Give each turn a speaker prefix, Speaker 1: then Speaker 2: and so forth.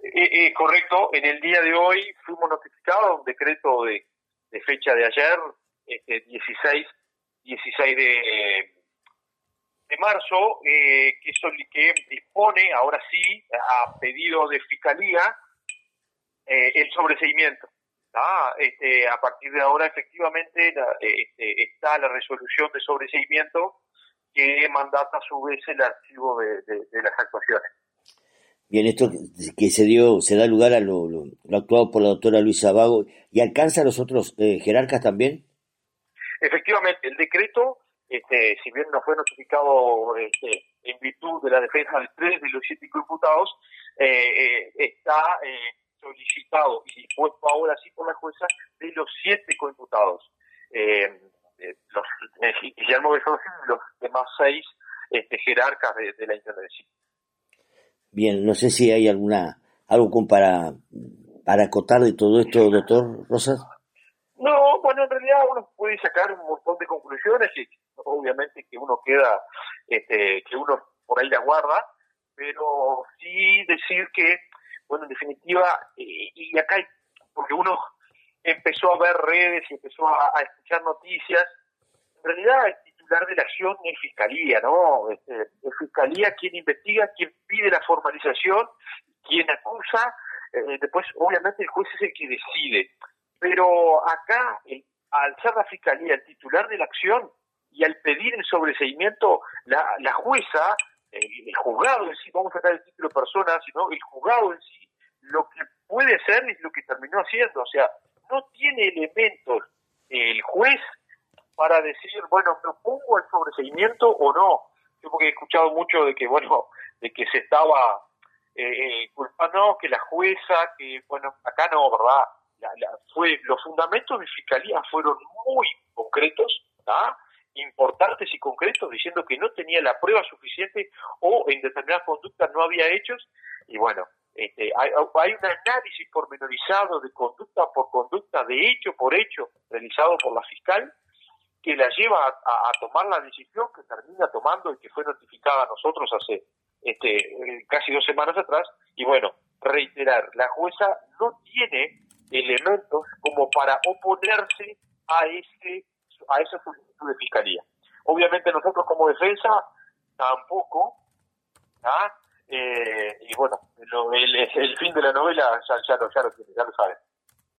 Speaker 1: Correcto, en el día de hoy fuimos notificados un decreto de fecha de ayer, 16 de marzo, que dispone, ahora sí, a pedido de Fiscalía, el sobreseimiento. A partir de ahora, efectivamente, está la resolución de sobreseimiento que mandata a su vez el archivo de las actuaciones.
Speaker 2: Bien, esto que se da lugar a lo actuado por la doctora Luisa Vago, ¿y alcanza a los otros jerarcas también?
Speaker 1: Efectivamente, el decreto, si bien no fue notificado en virtud de la defensa de 3 de los 7 imputados, está solicitado y dispuesto ahora sí por la jueza de los 7 coimputados. Guillermo Besosi y los demás 6 jerarcas de la Intendencia.
Speaker 2: Bien, no sé si hay algo como para acotar de todo esto, doctor Rosas.
Speaker 1: No, bueno, en realidad uno puede sacar un montón de conclusiones y obviamente que uno queda, que uno por ahí la guarda, pero sí decir que, bueno, en definitiva, y acá, porque uno empezó a ver redes y empezó a escuchar noticias, en realidad el titular de la acción es Fiscalía, ¿no? Es Fiscalía quien investiga, quien pide la formalización, quien acusa, después obviamente el juez es el que decide. Pero acá, al ser la Fiscalía el titular de la acción y al pedir el sobreseimiento, la jueza, el juzgado en sí, vamos a sacar el título de persona, sino el juzgado en sí, lo que puede hacer es lo que terminó haciendo. O sea, no tiene elementos el juez para decir, bueno, ¿me opongo al sobreseimiento o no? Yo porque he escuchado mucho de que, bueno, de que se estaba culpando, que la jueza, que, bueno, acá no, ¿verdad? Los fundamentos de Fiscalía fueron muy concretos, importantes y concretos, diciendo que no tenía la prueba suficiente o en determinadas conductas no había hechos, y bueno, hay un análisis pormenorizado de conducta por conducta, de hecho por hecho, realizado por la fiscal, que la lleva a tomar la decisión que termina tomando y que fue notificada a nosotros hace casi 2 semanas atrás. Y bueno, reiterar, la jueza no tiene elementos como para oponerse a esa solicitud de Fiscalía. Obviamente nosotros como defensa tampoco, y bueno, el fin de la novela ya lo saben.